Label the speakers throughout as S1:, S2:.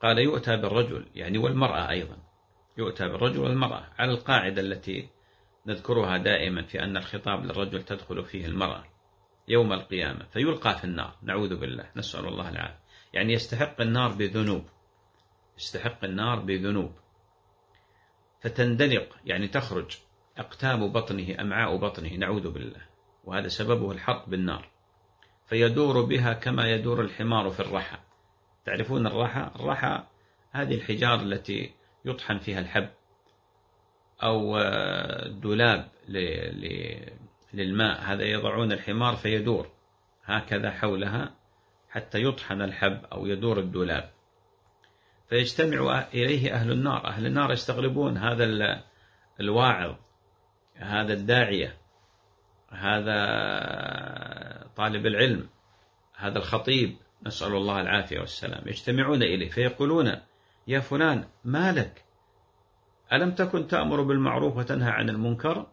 S1: قال يؤتى بالرجل يعني والمرأة أيضا، يؤتى بالرجل والمرأة على القاعدة التي نذكرها دائما في أن الخطاب للرجل تدخل فيه المرأة يوم القيامة، فيلقى في النار، نعوذ بالله، نسأل الله العافية. يعني يستحق النار بذنوب، يستحق النار بذنوب، فتندلق يعني تخرج أقتاب بطنه، أمعاء بطنه، نعوذ بالله، وهذا سببه الحرق بالنار، فيدور بها كما يدور الحمار في الرحى. تعرفون الرحى؟ الرحى هذه الحجار التي يطحن فيها الحب، أو دولاب للماء، هذا يضعون الحمار فيدور هكذا حولها حتى يطحن الحب أو يدور الدولاب، فيجتمع إليه أهل النار. أهل النار يستغربون، هذا الواعظ، هذا الداعية، هذا طالب العلم، هذا الخطيب، نسأل الله العافية والسلام، يجتمعون إليه فيقولون يا فلان ما لك؟ ألم تكن تأمر بالمعروف وتنهى عن المنكر؟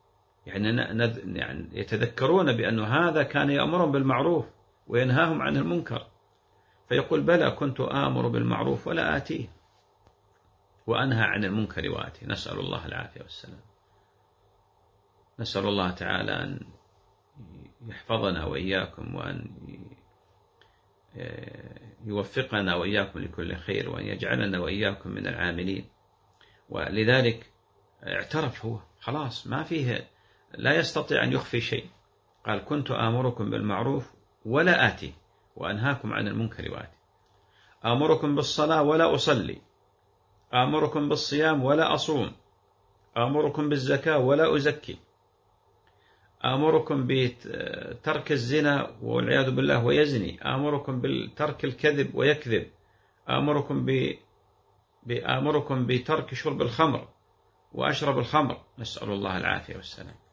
S1: يعني يتذكرون بأن هذا كان يأمرهم بالمعروف وينهاهم عن المنكر، فيقول بلى كنت آمر بالمعروف ولا آتيه، وأنهى عن المنكر وآتيه، نسأل الله العافية والسلام. نسأل الله تعالى أن يحفظنا وإياكم، وأن يوفقنا وإياكم لكل خير، وأن يجعلنا وإياكم من العاملين. ولذلك اعترف هو، خلاص ما فيه، لا يستطيع أن يخفي شيء، قال كنت آمركم بالمعروف ولا آتي، وأنهاكم عن المنكر وآتي، آمركم بالصلاة ولا أصلي، آمركم بالصيام ولا أصوم، آمركم بالزكاة ولا أزكي، آمركم بترك الزنا والعياذ بالله ويزني، آمركم بترك الكذب ويكذب، آمركم بترك شرب الخمر وأشرب الخمر، نسأل الله العافية والسلام.